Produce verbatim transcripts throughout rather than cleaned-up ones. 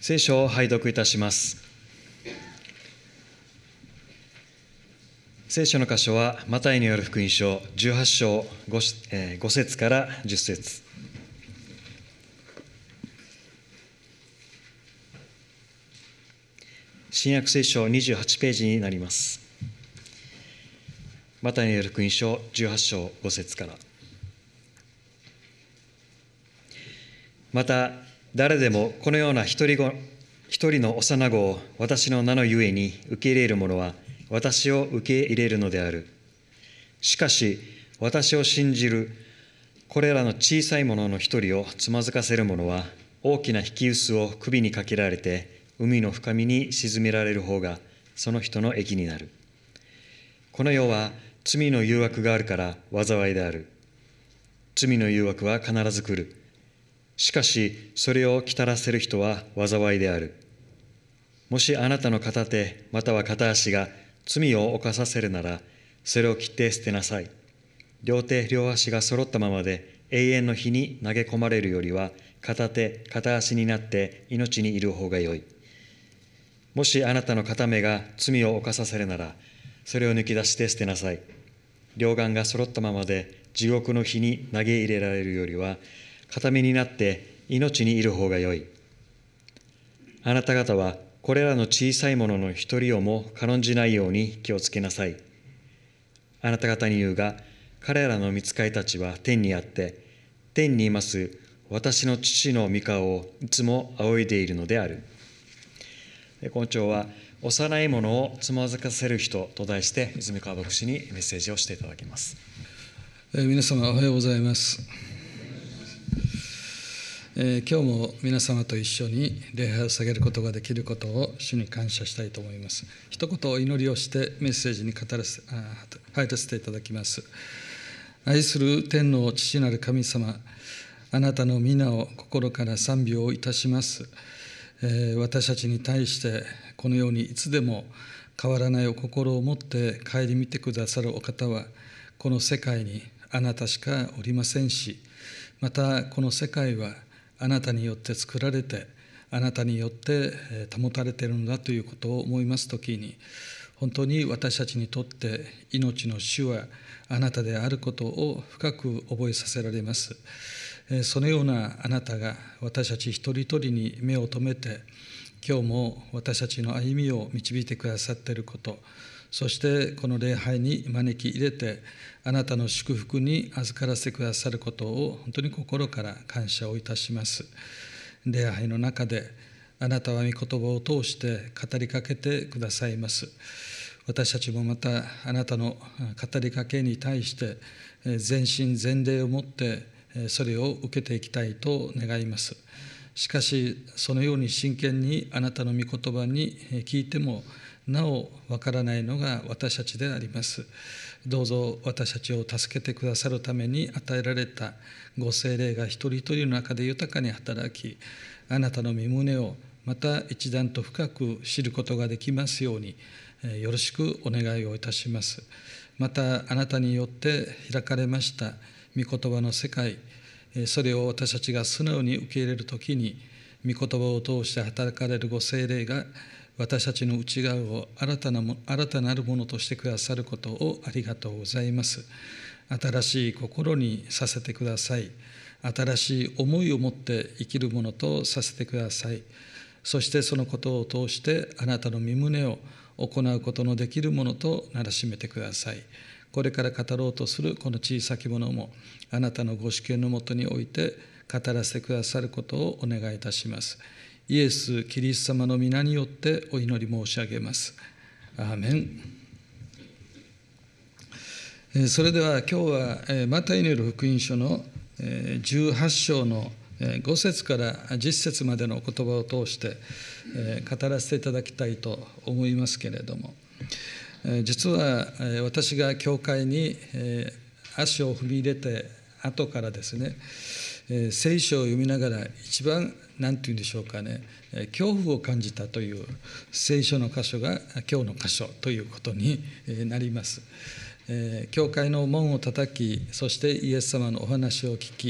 聖書を拝読いたします。聖書の箇所は、マタイによる福音書じゅうはち章 5, 5節からじゅっ節。新約聖書にじゅうはちページになります。マタイによる福音書じゅうはち章ご節から。また、誰でもこのような一人ご一人の幼子を私の名のゆえに受け入れる者は、私を受け入れるのである。しかし、私を信じるこれらの小さい者の一人をつまずかせる者は、大きな引き臼を首にかけられて、海の深みに沈められる方が、その人の益になる。この世は罪の誘惑があるから災いである。罪の誘惑は必ず来る。しかし、それを来たらせる人は災いである。もしあなたの片手、または片足が罪を犯させるなら、それを切って捨てなさい。両手、両足が揃ったままで永遠の火に投げ込まれるよりは、片手、片足になって命にいる方がよい。もしあなたの片目が罪を犯させるなら、それを抜き出して捨てなさい。両眼が揃ったままで地獄の火に投げ入れられるよりは、片目になって命にいる方がよい。あなた方はこれらの小さいものの一人をも軽んじないように気をつけなさい。あなた方に言うが、彼らの御使いたちは天にあって、天にいます私の父の御顔をいつも仰いでいるのである。今朝は、幼いものをつまずかせる人と題して、泉川牧師にメッセージをしていただきます。 えー、皆様おはようございます。えー、今日も皆様と一緒に礼拝を捧げることができることを主に感謝したいと思います。一言お祈りをしてメッセージに語らせあ入らせていただきます。愛する天の父なる神様、あなたの皆を心から賛美をいたします。えー、私たちに対してこのようにいつでも変わらないお心を持って顧みてくださるお方は、この世界にあなたしかおりませんし、またこの世界はあなたによって作られて、あなたによって保たれているのだということを思いますときに、本当に私たちにとって命の主はあなたであることを深く覚えさせられます。そのようなあなたが私たち一人一人に目を留めて、今日も私たちの歩みを導いてくださっていること、そしてこの礼拝に招き入れて、あなたの祝福に預からせてくださることを本当に心から感謝をいたします。礼拝の中であなたは御言葉を通して語りかけてくださいます。私たちもまたあなたの語りかけに対して全身全霊をもってそれを受けていきたいと願います。しかしそのように真剣にあなたの御言葉に聞いてもなおわからないのが私たちであります。どうぞ私たちを助けてくださるために与えられたご聖霊が一人一人の中で豊かに働き、あなたの御胸をまた一段と深く知ることができますように、よろしくお願いをいたします。またあなたによって開かれました御言葉の世界、それを私たちが素直に受け入れるときに、御言葉を通して働かれるご聖霊が私たちの内側を新たなも新たなるものとしてくださることをありがとうございます。新しい心にさせてください。新しい思いを持って生きるものとさせてください。そしてそのことを通してあなたの御胸を行うことのできるものとならしめてください。これから語ろうとするこの小さきものもあなたのご主権のもとにおいて語らせてくださることをお願いいたします。イエス・キリスト様の皆によってお祈り申し上げます。アーメン。それでは今日はマタイによる福音書のじゅうはち章のご節からじゅっ節までの言葉を通して語らせていただきたいと思いますけれども、実は私が教会に足を踏み入れて後からですね、聖書を読みながら一番何て言うんでしょうかね、恐怖を感じたという聖書の箇所が今日の箇所ということになります。教会の門を叩き、そしてイエス様のお話を聞き、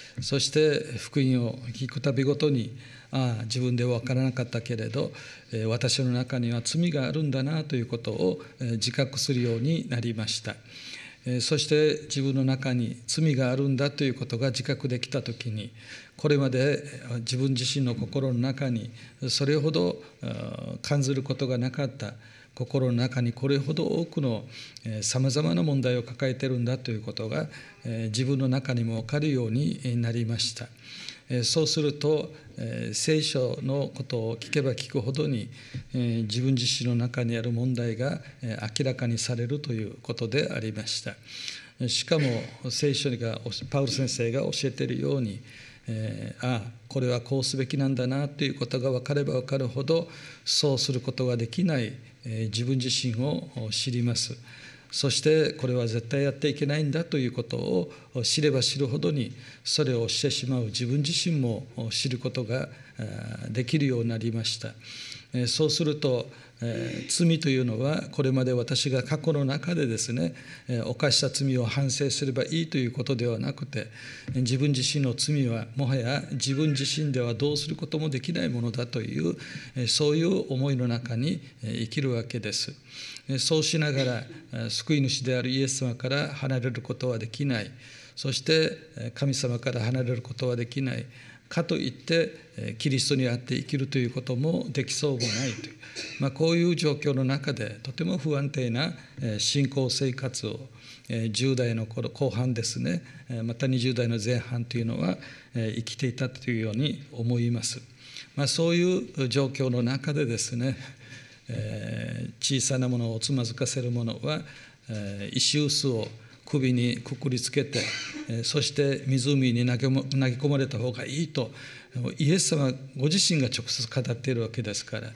そして福音を聞くたびごとに、ああ、自分では分からなかったけれど、私の中には罪があるんだなということを自覚するようになりました。そして自分の中に罪があるんだということが自覚できたときに、これまで自分自身の心の中にそれほど感じることがなかった心の中にこれほど多くのさまざまな問題を抱えているんだということが自分の中にも分かるようになりました。そうすると聖書のことを聞けば聞くほどに自分自身の中にある問題が明らかにされるということでありました。しかも聖書がパウル先生が教えているように、えー、ああこれはこうすべきなんだなということが分かれば分かるほどそうすることができない、えー、自分自身を知ります。そしてこれは絶対やっていけないんだということを知れば知るほどにそれをしてしまう自分自身も知ることができるようになりました。そうすると罪というのはこれまで私が過去の中でですね犯した罪を反省すればいいということではなくて、自分自身の罪はもはや自分自身ではどうすることもできないものだというそういう思いの中に生きるわけです。そうしながら救い主であるイエス様から離れることはできない、そして神様から離れることはできない、かといってキリストにあって生きるということもできそうもないという、まあ、こういう状況の中でとても不安定な信仰生活をじゅう代の頃後半ですね、またにじゅう代の前半というのは生きていたというように思います。まあ、そういう状況の中でですね、小さなものをつまずかせるものは石臼を首にくくりつけて、そして湖に投げ込まれた方がいいとイエス様ご自身が直接語っているわけですから、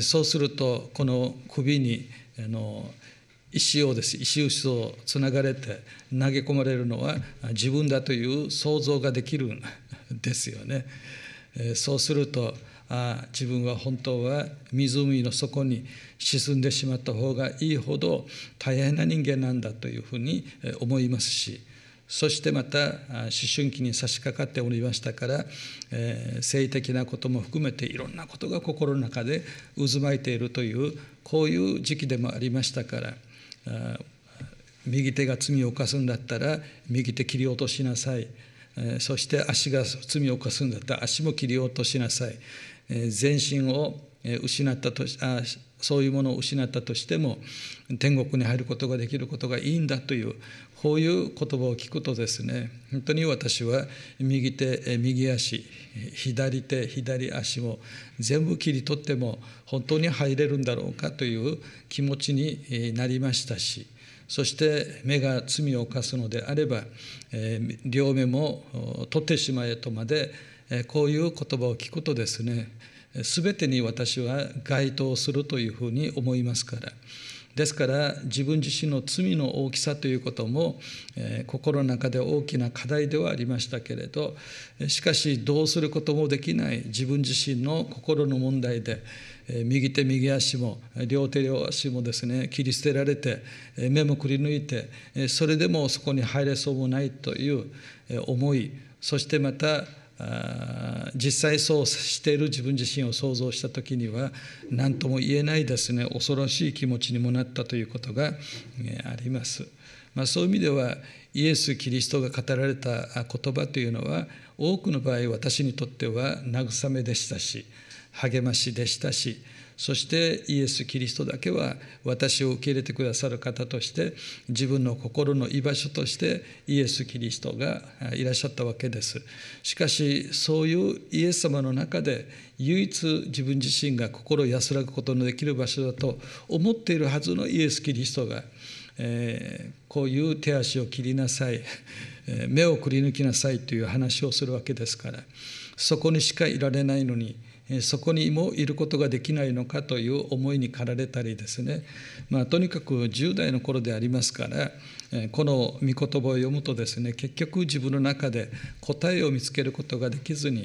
そうするとこの首にあの石をです石臼をつながれて投げ込まれるのは自分だという想像ができるんですよね。そうすると、ああ自分は本当は湖の底に沈んでしまった方がいいほど大変な人間なんだというふうに思いますし、そしてまた思春期に差し掛かっておりましたから、えー、性的なことも含めていろんなことが心の中で渦巻いているというこういう時期でもありましたから、あ右手が罪を犯すんだったら右手切り落としなさい、えー、そして足が罪を犯すんだったら足も切り落としなさい、全身を失ったとしあそういうものを失ったとしても天国に入ることができることがいいんだというこういう言葉を聞くとですね、本当に私は右手右足左手左足も全部切り取っても本当に入れるんだろうかという気持ちになりましたし、そして目が罪を犯すのであれば両目も取ってしまえとまでこういう言葉を聞くとですね、すべてに私は該当するというふうに思いますから。ですから自分自身の罪の大きさということも、えー、心の中で大きな課題ではありましたけれど、しかしどうすることもできない自分自身の心の問題で、えー、右手右足も両手両足もですね切り捨てられて目もくり抜いて、それでもそこに入れそうもないという思い、そしてまた実際そうしている自分自身を想像したときには何とも言えないですね恐ろしい気持ちにもなったということがあります。まあ、そういう意味ではイエス・キリストが語られた言葉というのは多くの場合私にとっては慰めでしたし励ましでしたし、そしてイエス・キリストだけは私を受け入れてくださる方として自分の心の居場所としてイエス・キリストがいらっしゃったわけです。しかしそういうイエス様の中で唯一自分自身が心安らぐことのできる場所だと思っているはずのイエス・キリストが、えー、こういう手足を切りなさい、目をくり抜きなさいという話をするわけですから、そこにしかいられないのにそこにもいることができないのかという思いに駆られたりですね、まあ、とにかくじゅう代の頃でありますからこの御言葉を読むとですね結局自分の中で答えを見つけることができずに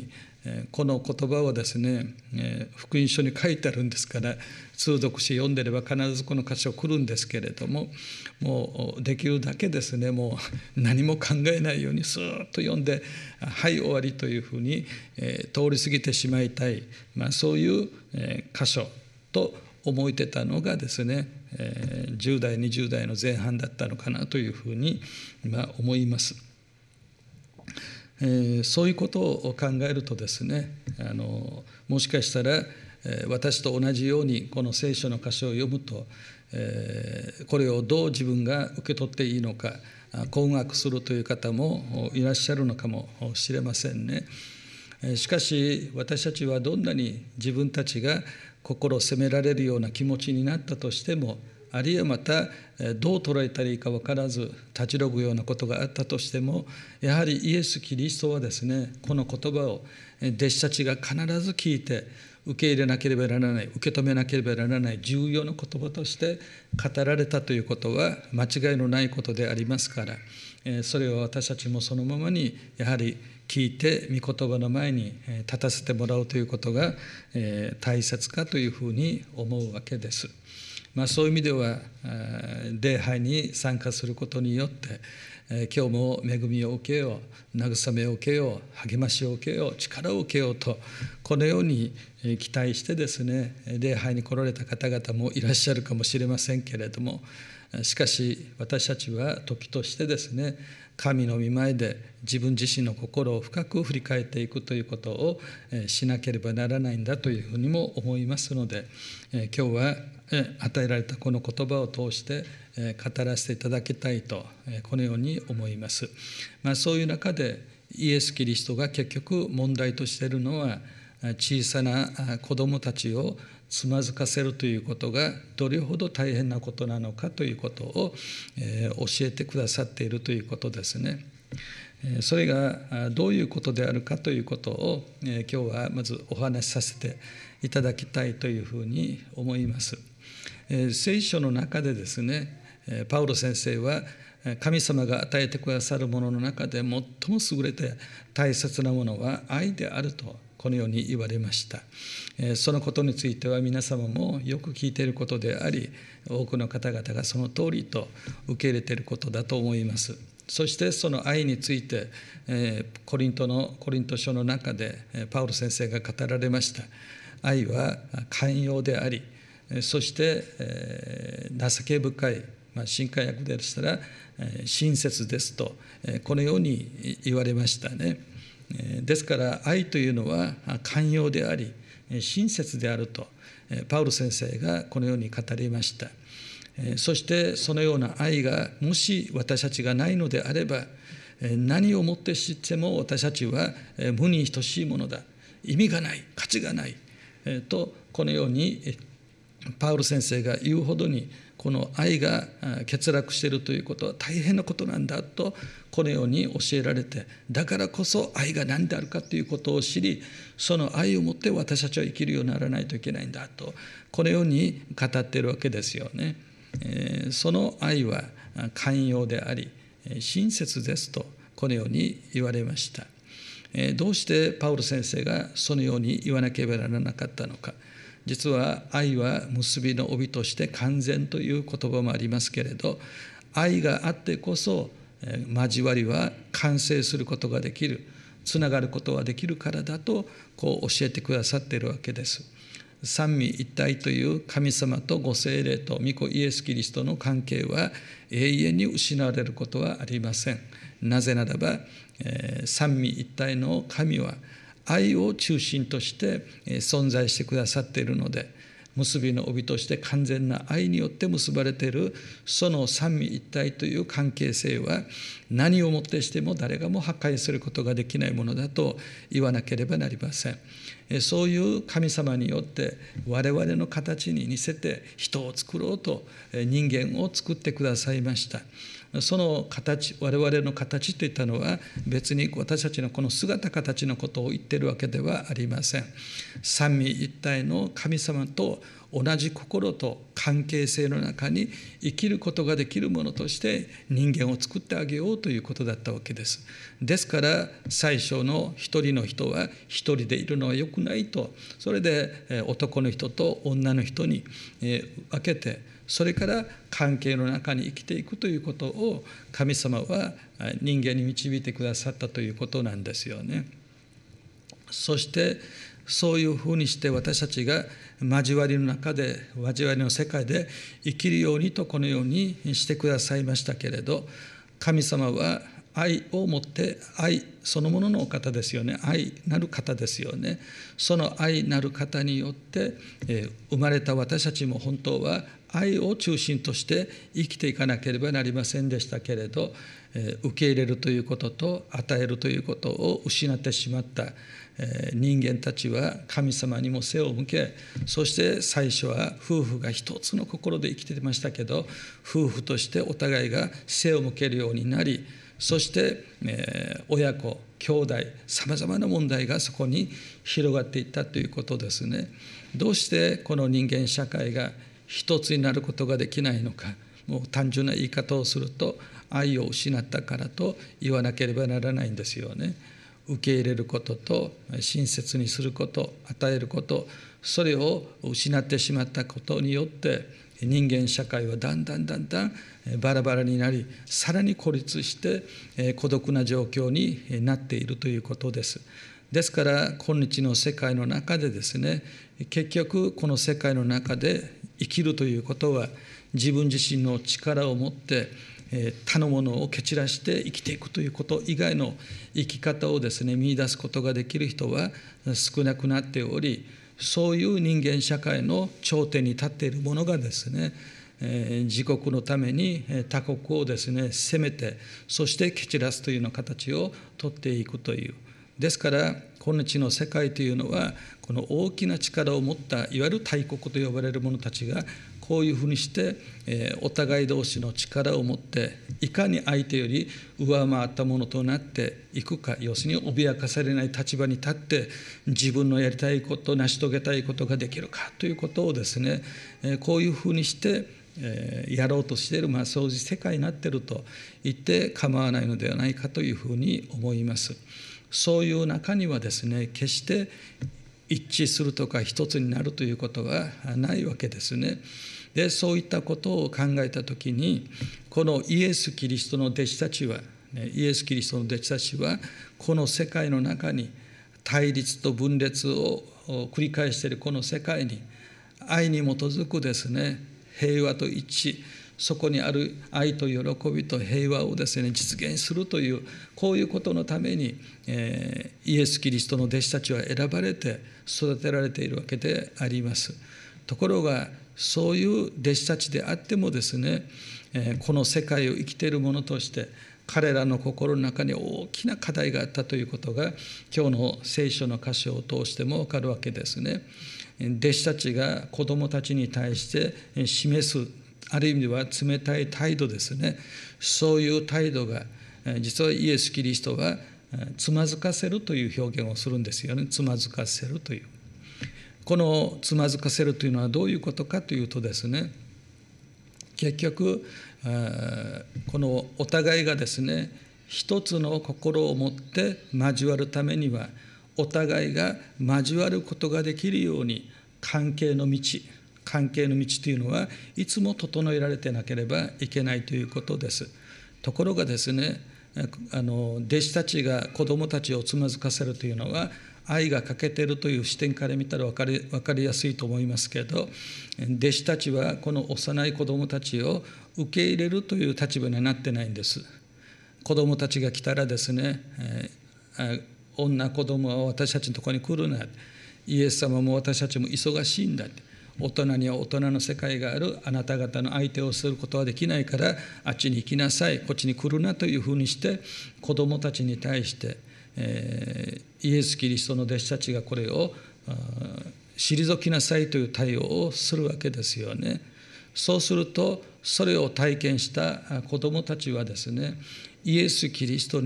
この言葉はですね、福音書に書いてあるんですから、通読し読んでれば必ずこの箇所来るんですけれども、もうできるだけですね、もう何も考えないようにスーッと読んで、はい終わりというふうに通り過ぎてしまいたい、まあ、そういう箇所と思えてたのがですね、じゅう代にじゅう代の前半だったのかなというふうに思います。えー、そういうことを考えるとですね、あのもしかしたら、えー、私と同じようにこの聖書の箇所を読むと、えー、これをどう自分が受け取っていいのか困惑するという方もいらっしゃるのかもしれませんね。しかし私たちはどんなに自分たちが心を責められるような気持ちになったとしても、あるいはまたどう捉えたらいいか分からず立ち退くようなことがあったとしても、やはりイエス・キリストはですね、この言葉を弟子たちが必ず聞いて受け入れなければならない、受け止めなければならない重要な言葉として語られたということは間違いのないことでありますから、それを私たちもそのままにやはり聞いて御言葉の前に立たせてもらうということが大切かというふうに思うわけです。まあ、そういう意味では礼拝に参加することによって今日も恵みを受けよう、慰めを受けよう、励ましを受けよう、力を受けようと、このように期待してですね、礼拝に来られた方々もいらっしゃるかもしれませんけれども、しかし私たちは時としてですね、神の御前で自分自身の心を深く振り返っていくということをしなければならないんだというふうにも思いますので、今日は与えられたこの言葉を通して語らせていただきたいとこのように思います。まあ、そういう中でイエス・キリストが結局問題としているのは、小さな子どもたちをつまずかせるということがどれほど大変なことなのかということを教えてくださっているということですね。それがどういうことであるかということを今日はまずお話しさせていただきたいというふうに思います。聖書の中でですね、パウロ先生は神様が与えてくださるものの中で最も優れて大切なものは愛であるとこのように言われました。そのことについては皆様もよく聞いていることであり、多くの方々がその通りと受け入れていることだと思います。そしてその愛についてコリントのコリント書の中でパウロ先生が語られました。愛は寛容であり、そして情け深い、まあ、新海訳でしたら親切ですとこのように言われましたね。ですから愛というのは寛容であり親切であるとパウロ先生がこのように語りました。そしてそのような愛がもし私たちがないのであれば、何をもってしても私たちは無に等しいものだ、意味がない、価値がないとこのようにパウロ先生が言うほどに、この愛が欠落しているということは大変なことなんだとこのように教えられて、だからこそ愛が何であるかということを知り、その愛をもって私たちは生きるようにならないといけないんだとこのように語っているわけですよね。えー、その愛は寛容であり親切ですとこのように言われました。えー、どうしてパウロ先生がそのように言わなければならなかったのか。実は愛は結びの帯として完全という言葉もありますけれど、愛があってこそ交わりは完成することができる、つながることができるからだとこう教えてくださっているわけです。三位一体という神様とご聖霊と御子イエス・キリストの関係は永遠に失われることはありません。なぜならば、えー、三位一体の神は愛を中心として存在してくださっているので、結びの帯として完全な愛によって結ばれているその三位一体という関係性は、何をもってしても誰がも破壊することができないものだと言わなければなりません。そういう神様によって我々の形に似せて人を作ろうと人間を作ってくださいました。その形、我々の形といったのは別に私たちのこの姿形のことを言っているわけではありません。三位一体の神様と同じ心と関係性の中に生きることができるものとして人間を作ってあげようということだったわけです。ですから最初の一人の人は一人でいるのは良くないと、それで男の人と女の人に分けて、それから関係の中に生きていくということを神様は人間に導いてくださったということなんですよね。そしてそういうふうにして私たちが交わりの中で、交わりの世界で生きるようにとこのようにしてくださいましたけれど、神様は愛を持って、愛そのもののお方ですよね。愛なる方ですよね。その愛なる方によって、えー、生まれた私たちも本当は愛を中心として生きていかなければなりませんでしたけれど、えー、受け入れるということと与えるということを失ってしまった人間たちは神様にも背を向け、そして最初は夫婦が一つの心で生きてましたけど、夫婦としてお互いが背を向けるようになり、そして親子兄弟さまざまな問題がそこに広がっていったということですね。どうしてこの人間社会が一つになることができないのか。もう単純な言い方をすると、愛を失ったからと言わなければならないんですよね。受け入れることと親切にすること、与えること、それを失ってしまったことによって人間社会はだんだんだんだんバラバラになり、さらに孤立して孤独な状況になっているということです。ですから今日の世界の中でですね、結局この世界の中で生きるということは、自分自身の力を持って他のものを蹴散らして生きていくということ以外の生き方をですね見出すことができる人は少なくなっており、そういう人間社会の頂点に立っている者がですね、自国のために他国をですね攻めて、そして蹴散らすというような形をとっていくという。ですから今日の世界というのは、この大きな力を持ったいわゆる大国と呼ばれる者たちがこういうふうにして、えー、お互い同士の力を持って、いかに相手より上回ったものとなっていくか、要するに脅かされない立場に立って、自分のやりたいこと、成し遂げたいことができるかということをですね、えー、こういうふうにして、えー、やろうとしている、まあ、そういう世界になっていると言って構わないのではないかというふうに思います。そういう中にはですね、決して一致するとか一つになるということはないわけですね。で、そういったことを考えたときに、このイエス・キリストの弟子たちは、イエス・キリストの弟子たちは、この世界の中に対立と分裂を繰り返しているこの世界に、愛に基づくですね、平和と一致、そこにある愛と喜びと平和をですね実現するという、こういうことのために、えー、イエス・キリストの弟子たちは選ばれて育てられているわけであります。ところがそういう弟子たちであってもですね、えー、この世界を生きている者として彼らの心の中に大きな課題があったということが、今日の聖書の箇所を通しても分かるわけですね。弟子たちが子どもたちに対して示す、ある意味では冷たい態度ですね。そういう態度が実はイエス・キリストはつまずかせるという表現をするんですよね。つまずかせるという、このつまずかせるというのはどういうことかというとですね、結局このお互いがですね一つの心を持って交わるためには、お互いが交わることができるように関係の道関係の道というのはいつも整えられてなければいけないということです。ところがですね、あの弟子たちが子どもたちをつまずかせるというのは、愛が欠けているという視点から見たら分かり、分かりやすいと思いますけれど、弟子たちはこの幼い子どもたちを受け入れるという立場にはなってないんです。子どもたちが来たらですね、えー、女子どもは私たちのところに来るな、イエス様も私たちも忙しいんだ、大人には大人の世界がある、あなた方の相手をすることはできないからあっちに行きなさい、こっちに来るなというふうにして子どもたちに対して、えー、イエス・キリストの弟子たちがこれを退きなさいという対応をするわけですよね。そうするとそれを体験した子どもたちはですね、イエス・キリストに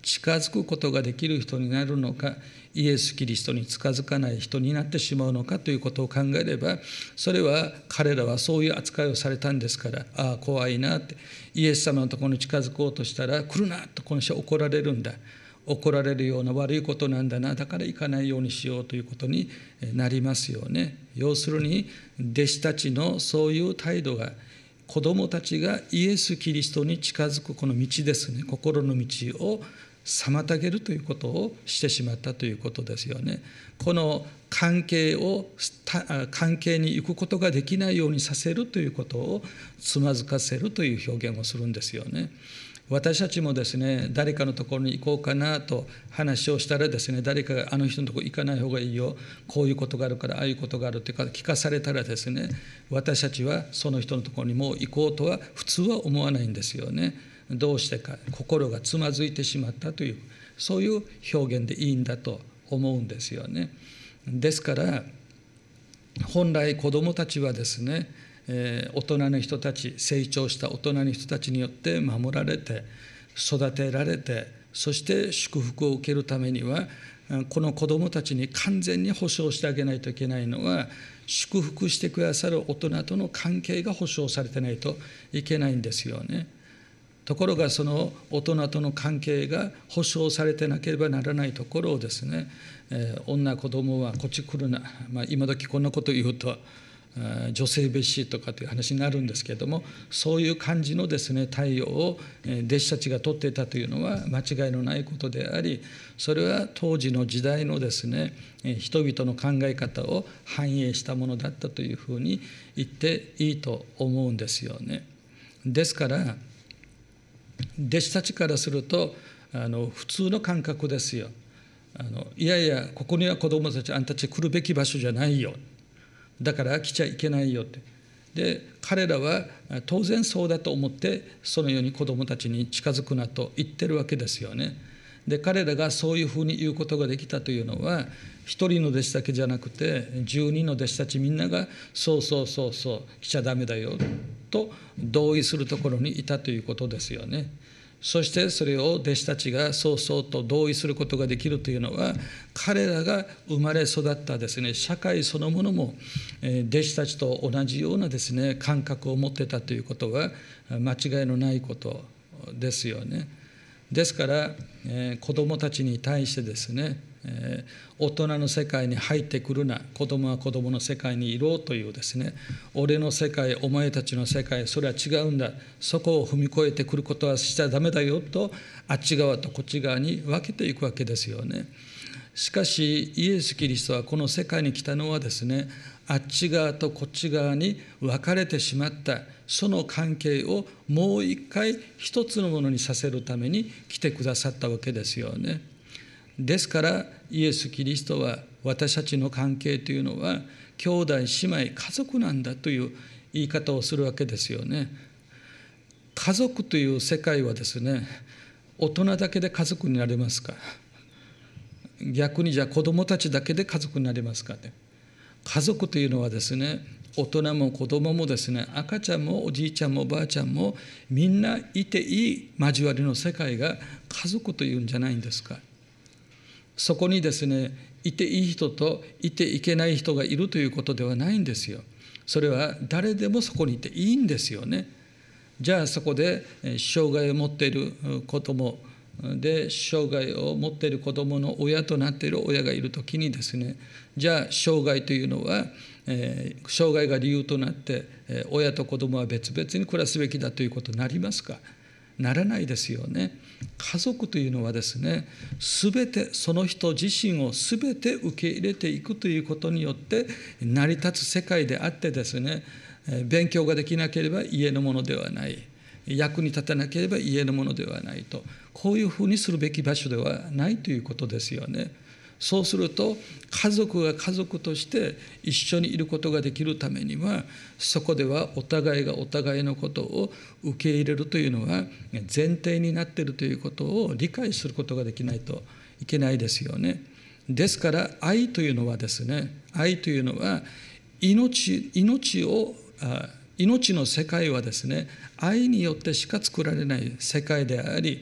近づくことができる人になるのか、イエス・キリストに近づかない人になってしまうのかということを考えれば、それは彼らはそういう扱いをされたんですから、ああ怖いなって、イエス様のところに近づこうとしたら、来るなとこの人は怒られるんだ、怒られるような悪いことなんだな、だから行かないようにしようということになりますよね。要するに弟子たちのそういう態度が、子どもたちがイエス・キリストに近づくこの道ですね、心の道を妨げるということをしてしまったということですよね。この関係を関係に行くことができないようにさせるということをつまずかせるという表現をするんですよね。私たちもですね、誰かのところに行こうかなと話をしたらですね、誰かがあの人のところ行かない方がいいよ、こういうことがあるからああいうことがあるというか聞かされたらですね、私たちはその人のところにもう行こうとは普通は思わないんですよね。どうしてか、心がつまずいてしまったという、そういう表現でいいんだと思うんですよね。ですから本来子どもたちはですね、えー、大人の人たち、成長した大人の人たちによって守られて育てられて、そして祝福を受けるためには、この子どもたちに完全に保障してあげないといけないのは、祝福してくださる大人との関係が保障されてないといけないんですよね。ところがその大人との関係が保障されてなければならないところをですね、えー、女子供はこっち来るな、まあ、今時こんなことを言うと女性蔑視とかという話になるんですけれども、そういう感じのですね対応を弟子たちが取っていたというのは間違いのないことであり、それは当時の時代のですね人々の考え方を反映したものだったというふうに言っていいと思うんですよね。ですから弟子たちからするとあの普通の感覚ですよ。あのいやいや、ここには子どもたち、あんたたち来るべき場所じゃないよ、だから来ちゃいけないよって。で彼らは当然そうだと思ってそのように子どもたちに近づくなと言ってるわけですよね。で彼らがそういうふうに言うことができたというのは、一人の弟子だけじゃなくてじゅうにんの弟子たちみんながそうそうそうそう来ちゃダメだよと同意するところにいたということですよね。そしてそれを弟子たちがそうそうと同意することができるというのは、彼らが生まれ育ったですね社会そのものも弟子たちと同じようなですね感覚を持ってたということは間違いのないことですよね。ですから、えー、子どもたちに対してですね、えー、大人の世界に入ってくるな、子どもは子どもの世界にいろというですね、俺の世界、お前たちの世界、それは違うんだ、そこを踏み越えてくることはしちゃダメだよと、あっち側とこっち側に分けていくわけですよね。しかしイエス・キリストはこの世界に来たのはですね、あっち側とこっち側に分かれてしまったその関係をもう一回一つのものにさせるために来てくださったわけですよね。ですからイエス・キリストは私たちの関係というのは兄弟姉妹家族なんだという言い方をするわけですよね。家族という世界はですね、大人だけで家族になれますか？逆にじゃあ子どもたちだけで家族になれますかね。家族というのはですね、大人も子どももですね、赤ちゃんもおじいちゃんもおばあちゃんもみんないていい交わりの世界が家族というんじゃないんですか。そこにですね、いていい人といていけない人がいるということではないんですよ。それは誰でもそこにいていいんですよね。じゃあそこで障害を持っている子どもで、障害を持っている子どもの親となっている親がいるときにですね、じゃあ障害というのは、えー、障害が理由となって、えー、親と子どもは別々に暮らすべきだということになりますか？ならないですよね。家族というのはですね、すべてその人自身をすべて受け入れていくということによって成り立つ世界であってですね、えー、勉強ができなければ家のものではない、役に立たなければ家のものではないと、こういうふうにするべき場所ではないということですよね。そうすると家族が家族として一緒にいることができるためには、そこではお互いがお互いのことを受け入れるというのは前提になっているということを理解することができないといけないですよね。ですから愛というのはですね、愛というのは命、命をあ命の世界はですね、愛によってしか作られない世界であり、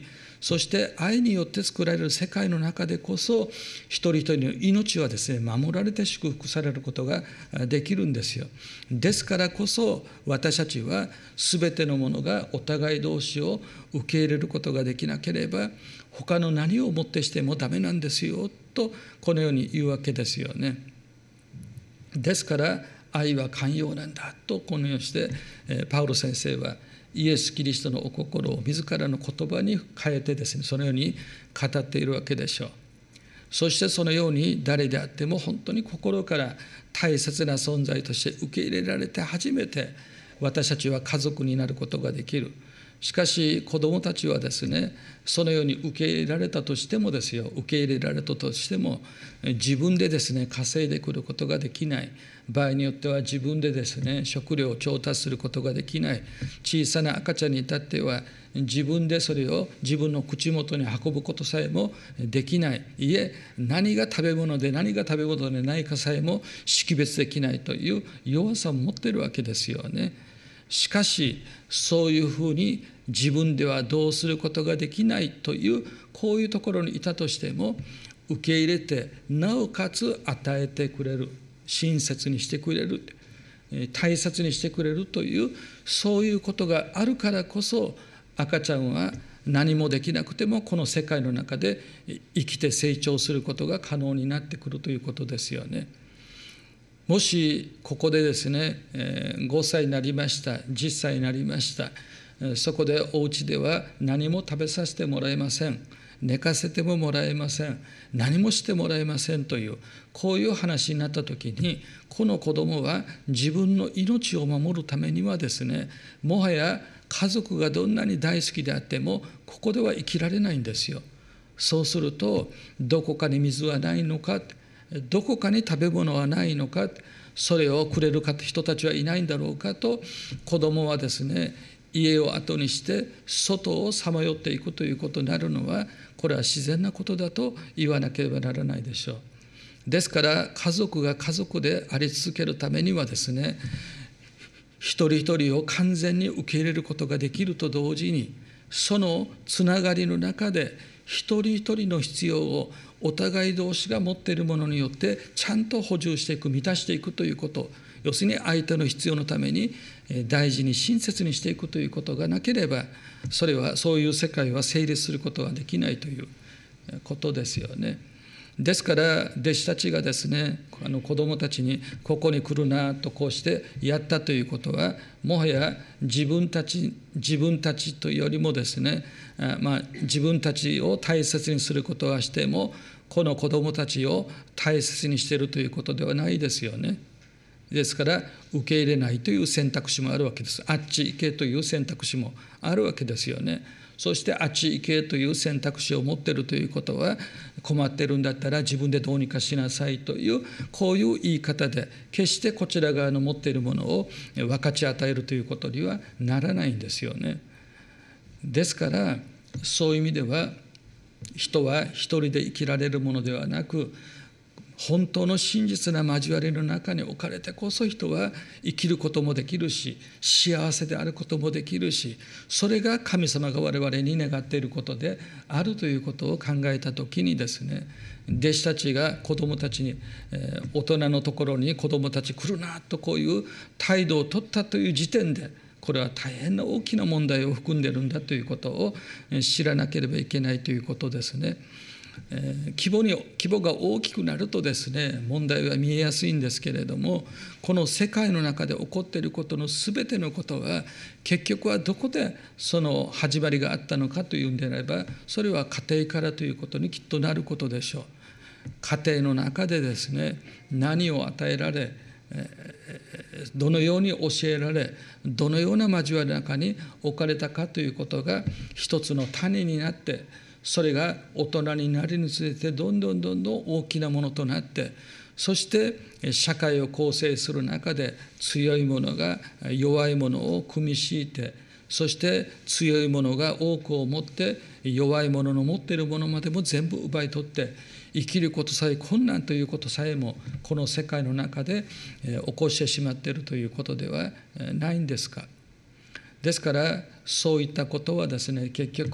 そして愛によって作られる世界の中でこそ、一人一人の命はですね、守られて祝福されることができるんですよ。ですからこそ、私たちは全てのものがお互い同士を受け入れることができなければ、他の何をもってしてもダメなんですよと、このように言うわけですよね。ですから愛は寛容なんだと、このようにしてパウロ先生はイエス・キリストのお心を自らの言葉に変えてですね、そのように語っているわけでしょう。そしてそのように誰であっても本当に心から大切な存在として受け入れられて初めて私たちは家族になることができる。しかし子どもたちはですね、そのように受け入れられたとしてもですよ、受け入れられたとしても自分でですね稼いでくることができない、場合によっては自分でですね食料を調達することができない、小さな赤ちゃんに至っては自分でそれを自分の口元に運ぶことさえもできない、いえ何が食べ物で何が食べ物でないかさえも識別できないという弱さを持っているわけですよね。しかしそういうふうに自分ではどうすることができないというこういうところにいたとしても、受け入れてなおかつ与えてくれる、親切にしてくれる、大切にしてくれるという、そういうことがあるからこそ、赤ちゃんは何もできなくてもこの世界の中で生きて成長することが可能になってくるということですよね。もしここでですねごさいになりました、じゅっさいになりました、そこでお家では何も食べさせてもらえません、寝かせてももらえません、何もしてもらえませんという、こういう話になった時に、この子どもは自分の命を守るためにはですね、もはや家族がどんなに大好きであってもここでは生きられないんですよ。そうすると、どこかに水はないのか、どこかに食べ物はないのか、それをくれる人たちはいないんだろうかと、子どもはですね家を後にして外をさまよっていくということになるのは、これは自然なことだと言わなければならないでしょう。ですから家族が家族であり続けるためにはですね、一人一人を完全に受け入れることができると同時に、そのつながりの中で一人一人の必要をお互い同士が持っているものによってちゃんと補充していく、満たしていくということ、要するに相手の必要のために大事に親切にしていくということがなければ、それはそういう世界は成立することはできないということですよね。ですから弟子たちがですね、あの子どもたちにここに来るなとこうしてやったということは、もはや自分たち自分たちというよりもですね、あまあ、自分たちを大切にすることはしても、この子どもたちを大切にしているということではないですよね。ですから受け入れないという選択肢もあるわけです。あっち行けという選択肢もあるわけですよね。そしてあっち行けという選択肢を持っているということは、困っているんだったら自分でどうにかしなさいという、こういう言い方で決してこちら側の持っているものを分かち与えるということにはならないんですよね。ですからそういう意味では、人は一人で生きられるものではなく、本当の真実な交わりの中に置かれてこそ人は生きることもできるし、幸せであることもできるし、それが神様が我々に願っていることであるということを考えたときにですね、弟子たちが子どもたちに、えー、大人のところに子どもたち来るなとこういう態度を取ったという時点で、これは大変な大きな問題を含んでいるんだということを知らなければいけないということですね。えー、規模に規模が大きくなるとですね、問題は見えやすいんですけれども、この世界の中で起こっていることのすべてのことは、結局はどこでその始まりがあったのかというんであれば、それは家庭からということにきっとなることでしょう。家庭の中でですね、何を与えられ、どのように教えられ、どのような交わりの中に置かれたかということが一つの種になって、それが大人になるにつれてどんどんどんどん大きなものとなって、そして社会を構成する中で強い者が弱い者を組み敷いて、そして強い者が多くを持って弱い者の持っているものまでも全部奪い取って、生きることさえ困難ということさえもこの世界の中で起こしてしまっているということではないんですか。ですからそういったことはですね、結局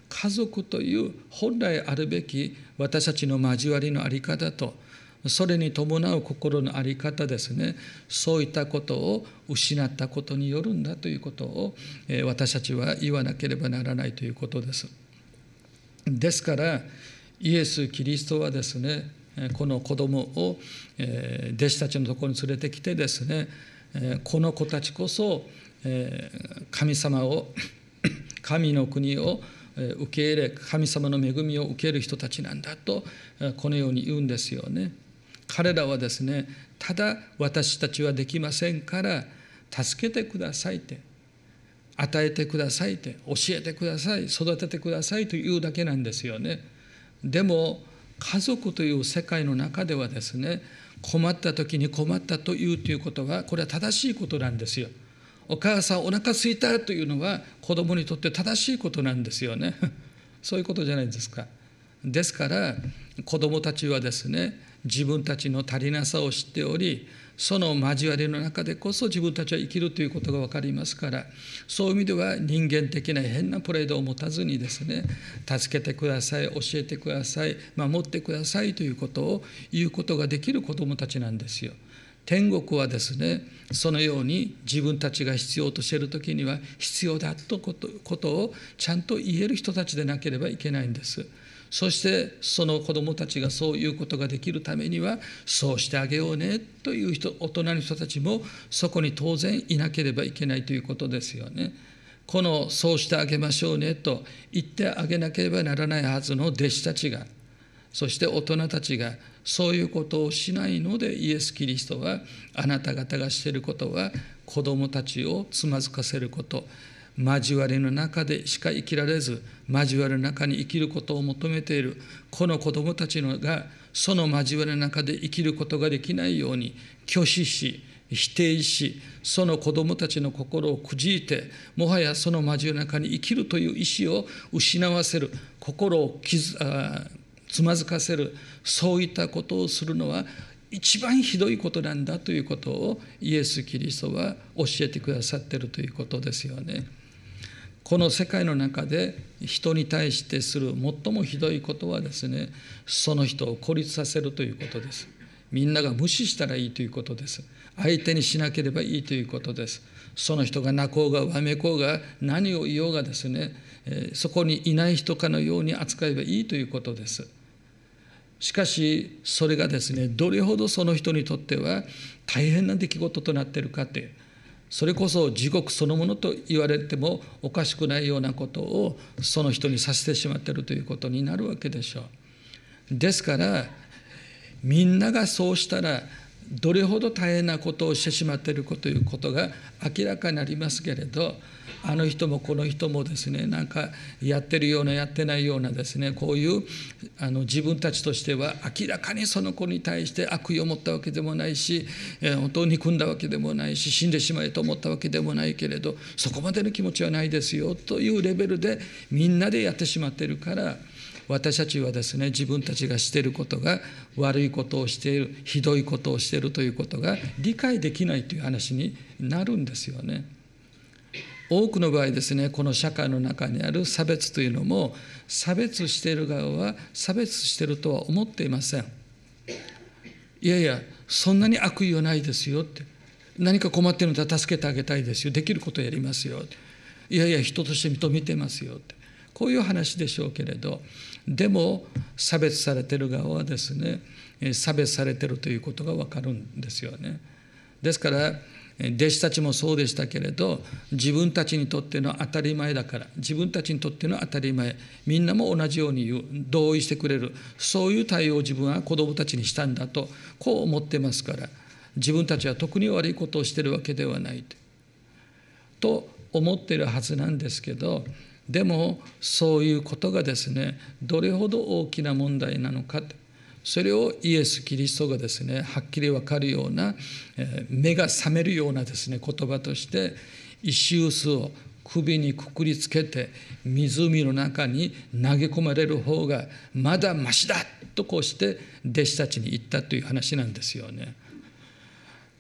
家族という本来あるべき私たちの交わりの在り方と、それに伴う心の在り方ですね、そういったことを失ったことによるんだということを私たちは言わなければならないということです。ですからイエス・キリストはですね、この子供を弟子たちのところに連れてきてですね、この子たちこそ神様を神の国を受け入れ、神様の恵みを受ける人たちなんだとこのように言うんですよね。彼らはですね、ただ私たちはできませんから助けてくださいって、与えてくださいって、教えてください、育ててくださいというだけなんですよね。でも家族という世界の中ではですね、困った時に困ったというということは、これは正しいことなんですよ。お母さんお腹すいたというのは子供にとって正しいことなんですよね。そういうことじゃないですか。ですから子供たちはですね、自分たちの足りなさを知っており、その交わりの中でこそ自分たちは生きるということが分かりますから、そういう意味では人間的な変なプライドを持たずにですね、助けてください、教えてください、守ってくださいということを言うことができる子どもたちなんですよ。天国はですね、そのように自分たちが必要としているときには必要だとことことをちゃんと言える人たちでなければいけないんです。そしてその子どもたちがそういうことができるためには、そうしてあげようねという人、大人の人たちもそこに当然いなければいけないということですよね。このそうしてあげましょうねと言ってあげなければならないはずの弟子たちが、そして大人たちがそういうことをしないので、イエス・キリストはあなた方がしていることは子どもたちをつまずかせること、交わりの中でしか生きられず交わりの中に生きることを求めているこの子どもたちのが、その交わりの中で生きることができないように拒否し否定し、その子どもたちの心をくじいて、もはやその交わりの中に生きるという意思を失わせる、心を傷あつまずかせる、そういったことをするのは一番ひどいことなんだということをイエス・キリストは教えてくださっているということですよね。この世界の中で人に対してする最もひどいことはですね、その人を孤立させるということです。みんなが無視したらいいということです。相手にしなければいいということです。その人が泣こうがわめこうが何を言おうがですね、えー、そこにいない人かのように扱えばいいということです。しかしそれがですね、どれほどその人にとっては大変な出来事となっているかって、それこそ地獄そのものと言われてもおかしくないようなことをその人にさせてしまっているということになるわけでしょう。ですからみんながそうしたらどれほど大変なことをしてしまっているかということが明らかになりますけれど、あの人もこの人もですね、なんかやってるようなやってないようなですね、こういうあの自分たちとしては明らかにその子に対して悪意を持ったわけでもないし、えー、本当に憎んだわけでもないし、死んでしまえと思ったわけでもないけれど、そこまでの気持ちはないですよというレベルでみんなでやってしまっているから、私たちはですね、自分たちがしていることが悪いことをしている、ひどいことをしているということが理解できないという話になるんですよね。多くの場合ですね、この社会の中にある差別というのも、差別している側は差別しているとは思っていません。いやいや、そんなに悪意はないですよって、何か困っているのだったら助けてあげたいですよ、できることをやりますよ、いやいや人として認めてますよって、こういう話でしょうけれど、でも差別されている側はですね、差別されているということが分かるんですよね。ですから弟子たちもそうでしたけれど、自分たちにとっての当たり前だから、自分たちにとっての当たり前、みんなも同じように言う、同意してくれる、そういう対応を自分は子どもたちにしたんだとこう思ってますから、自分たちは特に悪いことをしているわけではないと思っているはずなんですけど、でもそういうことがですね、どれほど大きな問題なのか、それをイエス・キリストがですね、はっきり分かるような、目が覚めるようなですね、言葉として、石臼を首にくくりつけて湖の中に投げ込まれる方がまだましだとこうして弟子たちに言ったという話なんですよね。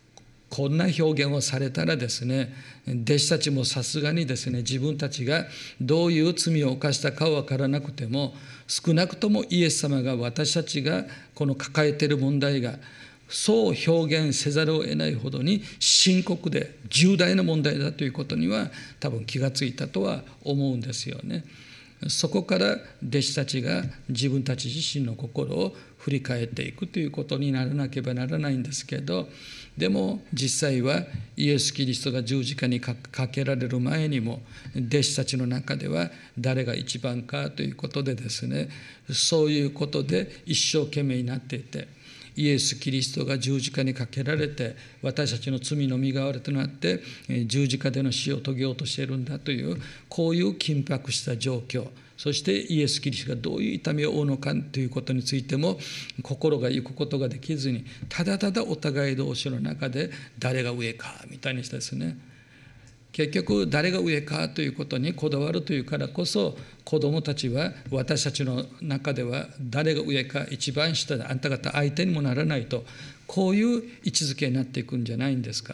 こんな表現をされたらですね、弟子たちもさすがにですね、自分たちがどういう罪を犯したかは分からなくても、少なくともイエス様が私たちがこの抱えている問題がそう表現せざるを得ないほどに深刻で重大な問題だということには多分気がついたとは思うんですよね。そこから弟子たちが自分たち自身の心を振り返っていくということにならなければならないんですけど、でも実際はイエス・キリストが十字架にかけられる前にも弟子たちの中では誰が一番かということでですね、そういうことで一生懸命になっていて、イエス・キリストが十字架にかけられて私たちの罪の身代わりとなって十字架での死を遂げようとしているんだという、こういう緊迫した状況、そしてイエス・キリストがどういう痛みを負うのかということについても心が行くことができずに、ただただお互い同士の中で誰が上かみたいにしてですね、結局誰が上かということにこだわるというからこそ、子どもたちは私たちの中では誰が上か、一番下であんた方相手にもならないと、こういう位置づけになっていくんじゃないんですか。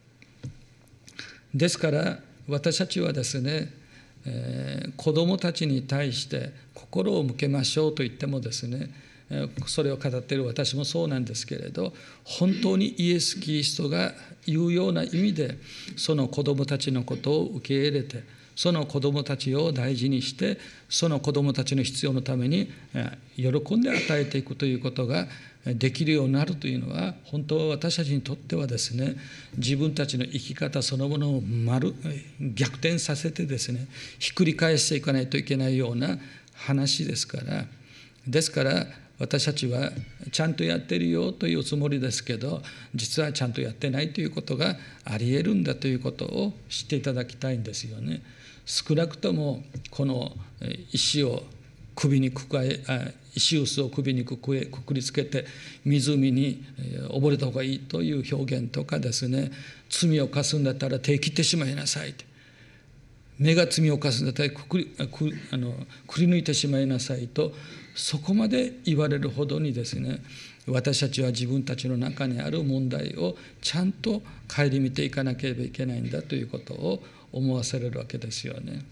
ですから私たちはですね、えー、子どもたちに対して心を向けましょうと言ってもですね、それを語っている私もそうなんですけれど、本当にイエス・キリストが言うような意味でその子どもたちのことを受け入れて、その子どもたちを大事にして、その子どもたちの必要のために喜んで与えていくということができるようになるというのは、本当は私たちにとってはですね、自分たちの生き方そのものを丸逆転させてですね、ひっくり返していかないといけないような話ですから、ですから私たちはちゃんとやってるよというつもりですけど、実はちゃんとやってないということがあり得るんだということを知っていただきたいんですよね。少なくともこの石を首にくかえ石臼を首にくくえくくりつけて湖に溺れた方がいいという表現とかですね、罪を犯すんだったら手切ってしまいなさいと、目が罪を犯すんだったらくくり、くあのくり抜いてしまいなさいと、そこまで言われるほどにですね、私たちは自分たちの中にある問題をちゃんと顧みていかなければいけないんだということを思わされるわけですよね。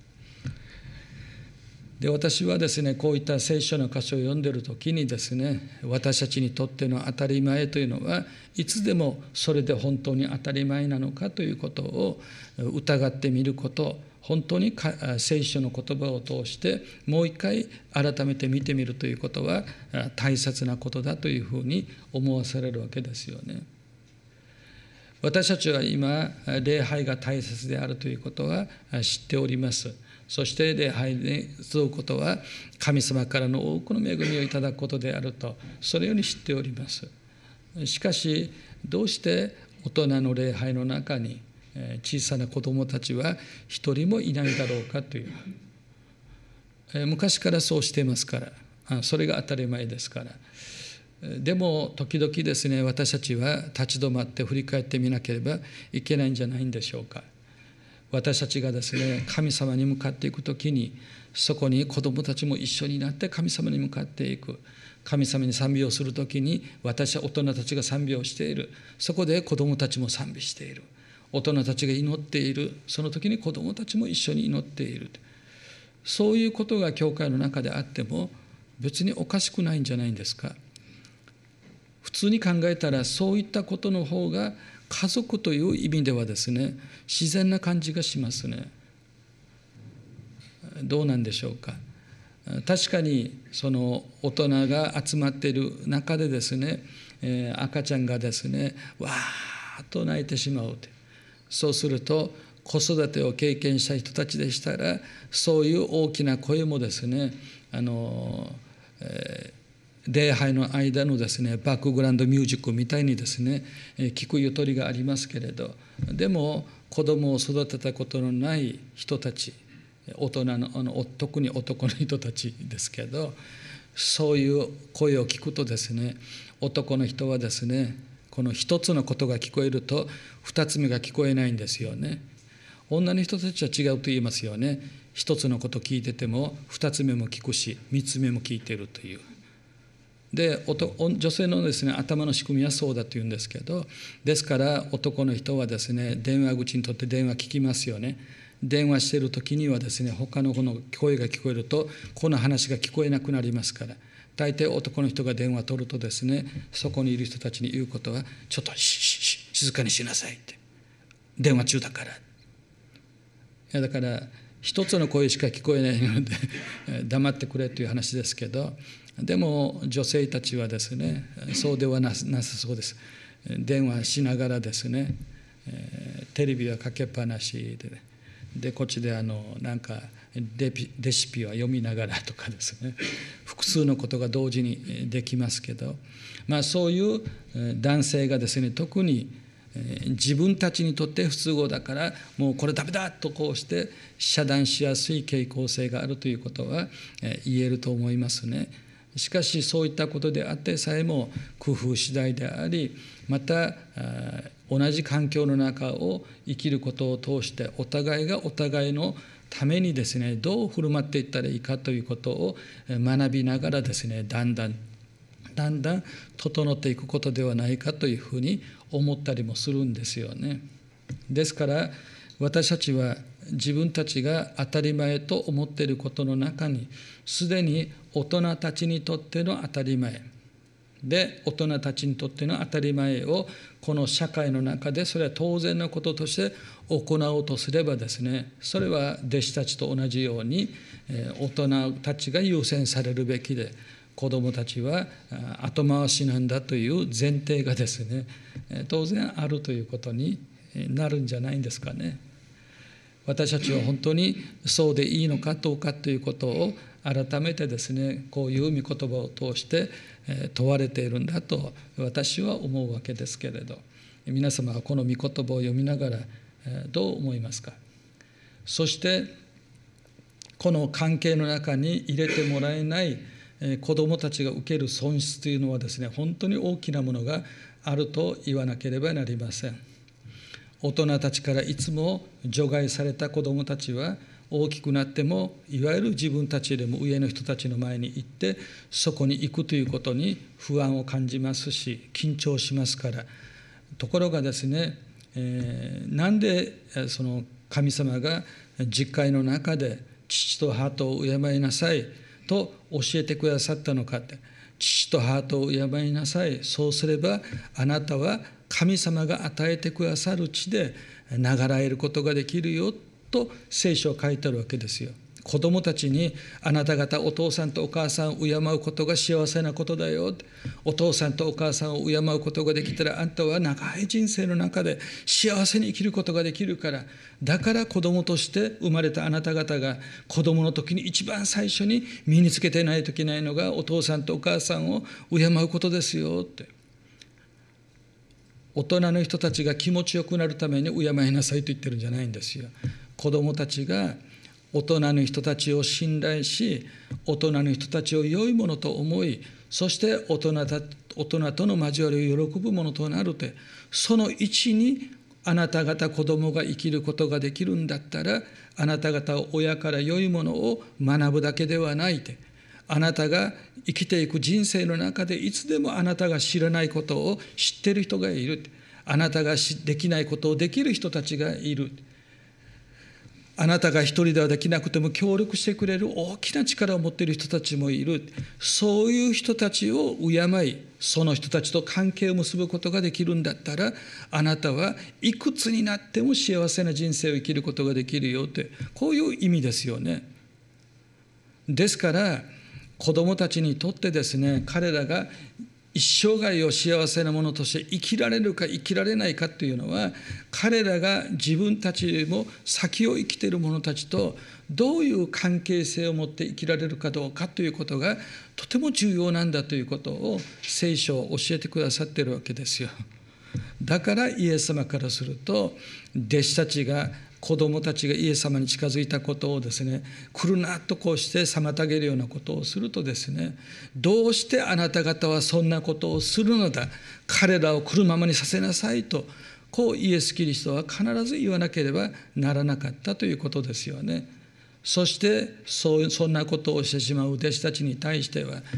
で、私はですね、こういった聖書の箇所を読んでいるときにですね、私たちにとっての当たり前というのはいつでもそれで本当に当たり前なのかということを疑ってみること、本当に聖書の言葉を通してもう一回改めて見てみるということは大切なことだというふうに思わされるわけですよね。私たちは今礼拝が大切であるということは知っております。そして礼拝に集うことは神様からの多くの恵みをいただくことであると、そのように知っております。しかしどうして大人の礼拝の中に小さな子どもたちは一人もいないだろうかという、昔からそうしていますから、それが当たり前ですから。でも時々ですね、私たちは立ち止まって振り返ってみなければいけないんじゃないんでしょうか。私たちがですね、神様に向かっていくときに、そこに子どもたちも一緒になって神様に向かっていく。神様に賛美をするときに、私は大人たちが賛美をしている。そこで子どもたちも賛美している。大人たちが祈っている。その時に子どもたちも一緒に祈っている。そういうことが教会の中であっても別におかしくないんじゃないんですか。普通に考えたらそういったことの方が家族という意味ではですね、自然な感じがしますね。どうなんでしょうか。確かにその大人が集まっている中でですね、えー、赤ちゃんがですねわーっと泣いてしまうと。そうすると子育てを経験した人たちでしたら、そういう大きな声もですね、あの、えー礼拝の間のですねバックグラウンドミュージックみたいにですね聞くゆとりがありますけれど、でも子供を育てたことのない人たち、大人の、あの特に男の人たちですけど、そういう声を聞くとですね、男の人はですね、この一つのことが聞こえると二つ目が聞こえないんですよね。女の人たちは違うと言いますよね。一つのこと聞いてても二つ目も聞くし三つ目も聞いているという。 で女性のですね、頭の仕組みはそうだというんですけど、ですから男の人はですね、電話口にとって電話聞きますよね。電話している時にはですね、他の子の声が聞こえるとこの話が聞こえなくなりますから、大抵男の人が電話を取るとですね、そこにいる人たちに言うことは、ちょっとシッシッシッ静かにしなさいって、電話中だから。いやだから一つの声しか聞こえないので黙ってくれという話ですけど、でも女性たちはですね、そうではなさそうです。電話しながらですね、テレビはかけっぱなしで、ね、でこっちであのなんかレピレシピは読みながらとかですね、複数のことが同時にできますけど、まあ、そういう男性がですね、特に自分たちにとって不都合だからもうこれダメだとこうして遮断しやすい傾向性があるということは言えると思いますね。しかしそういったことであってさえも工夫次第であり、また同じ環境の中を生きることを通してお互いがお互いのためにですね、どう振る舞っていったらいいかということを学びながらですね、だんだんだんだん整っていくことではないかというふうに思ったりもするんですよね。ですから私たちは自分たちが当たり前と思っていることの中に、すでに大人たちにとっての当たり前で、大人たちにとっての当たり前をこの社会の中でそれは当然のこととして行おうとすればですね、それは弟子たちと同じように大人たちが優先されるべきで、子どもたちは後回しなんだという前提がですね、当然あるということになるんじゃないんですかね。私たちは本当にそうでいいのかどうかということを改めてですね、こういう御言葉を通して問われているんだと私は思うわけですけれど、皆様はこの御言葉を読みながらどう思いますか。そしてこの関係の中に入れてもらえない子どもたちが受ける損失というのはですね、本当に大きなものがあると言わなければなりません。大人たちからいつも除外された子どもたちは大きくなってもいわゆる自分たちよりも上の人たちの前に行ってそこに行くということに不安を感じますし緊張しますから。ところがですね、えー、なんでその神様が実会の中で父と母とを敬いなさいと教えてくださったのかって、父と母とを敬いなさい、そうすればあなたは神様が与えてくださる地で流らえることができるよと聖書は書いてあるわけですよ。子供たちにあなた方お父さんとお母さんを敬うことが幸せなことだよ、お父さんとお母さんを敬うことができたらあんたは長い人生の中で幸せに生きることができるから、だから子供として生まれたあなた方が子供の時に一番最初に身につけてないといけないのがお父さんとお母さんを敬うことですよって。大人の人たちが気持ちよくなるために敬いなさいと言ってるんじゃないんですよ。子供たちが大人の人たちを信頼し、大人の人たちを良いものと思い、そして大人た大人との交わりを喜ぶものとなると、その位置にあなた方子供が生きることができるんだったら、あなた方は親から良いものを学ぶだけではないと。あなたが生きていく人生の中でいつでもあなたが知らないことを知っている人がいる。あなたができないことをできる人たちがいる。あなたが一人ではできなくても協力してくれる大きな力を持っている人たちもいる。そういう人たちを敬い、その人たちと関係を結ぶことができるんだったら、あなたはいくつになっても幸せな人生を生きることができるよって、こういう意味ですよね。ですから子どもたちにとってですね、彼らが一生涯を幸せなものとして生きられるか生きられないかというのは、彼らが自分たちよりも先を生きている者たちとどういう関係性を持って生きられるかどうかということがとても重要なんだということを聖書を教えてくださっているわけですよ。だからイエス様からすると、弟子たちが子どもたちがイエス様に近づいたことをですね、来るなとこうして妨げるようなことをするとですね、どうしてあなた方はそんなことをするのだ、彼らを来るままにさせなさいと、こうイエス・キリストは必ず言わなければならなかったということですよね。そしてそうそんなことをしてしまう弟子たちに対しては、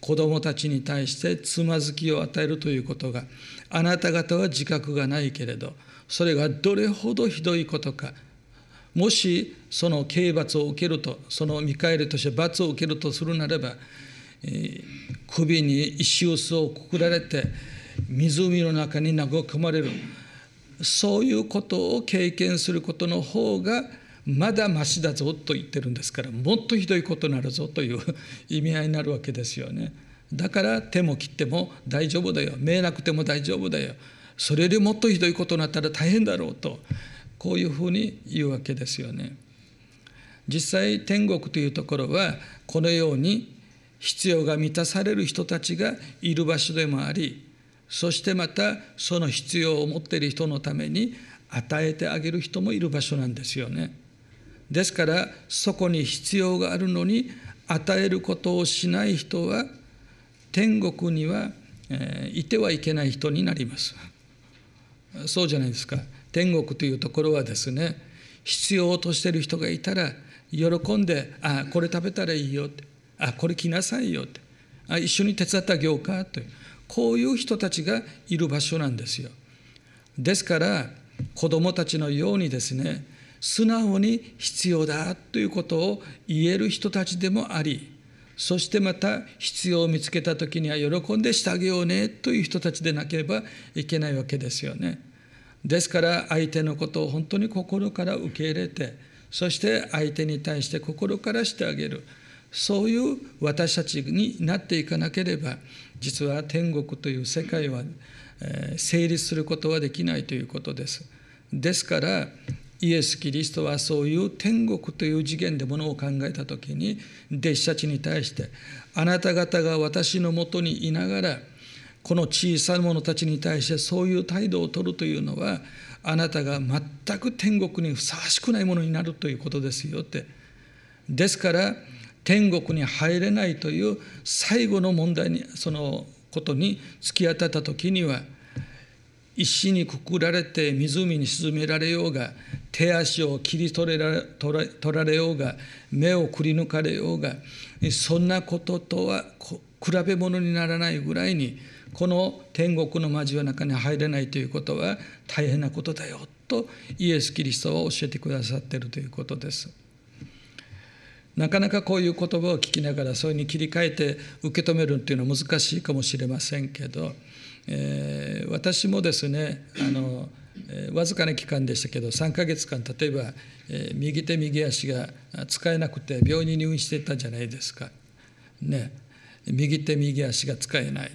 子どもたちに対してつまずきを与えるということが、あなた方は自覚がないけれど、それがどれほどひどいことか。もしその刑罰を受けると、その見返りとして罰を受けるとするならば、えー、首に石臼をくくられて湖の中に投げ込まれる、そういうことを経験することの方がまだましだぞと言ってるんですから、もっとひどいことになるぞという意味合いになるわけですよね。だから手も切っても大丈夫だよ、目なくても大丈夫だよ、それよりもっとひどいことになったら大変だろうと、こういうふうに言うわけですよね。実際天国というところはこのように必要が満たされる人たちがいる場所でもあり、そしてまたその必要を持っている人のために与えてあげる人もいる場所なんですよね。ですからそこに必要があるのに与えることをしない人は天国には、えー、いてはいけない人になります。そうじゃないですか。天国というところはですね、必要としている人がいたら喜んで、あ、これ食べたらいいよって、あ、これ着なさいよって、あ、一緒に手伝ってあげようかという、こういう人たちがいる場所なんですよ。ですから子どもたちのようにですね、素直に必要だということを言える人たちでもあり、そしてまた必要を見つけたときには喜んでしてあげようねという人たちでなければいけないわけですよね。ですから相手のことを本当に心から受け入れて、そして相手に対して心からしてあげる、そういう私たちになっていかなければ、実は天国という世界は成立することはできないということです。ですからイエス・キリストはそういう天国という次元でものを考えたときに、弟子たちに対して、あなた方が私のもとにいながらこの小さな者たちに対してそういう態度を取るというのは、あなたが全く天国にふさわしくないものになるということですよって。ですから天国に入れないという最後の問題に、そのことに突き当たったときには、石にくくられて湖に沈められようが、手足を切り取られ、取られようが、目をくり抜かれようが、そんなこととは比べ物にならないぐらいに、この天国の交わの中に入れないということは大変なことだよとイエス・キリストは教えてくださっているということです。なかなかこういう言葉を聞きながらそれに切り替えて受け止めるというのは難しいかもしれませんけど、えー、私もですね、あの、えー、わずかな期間でしたけどさんかげつかん、例えば、えー、右手右足が使えなくて病院に入院していたじゃないですかね。右手右足が使えないって、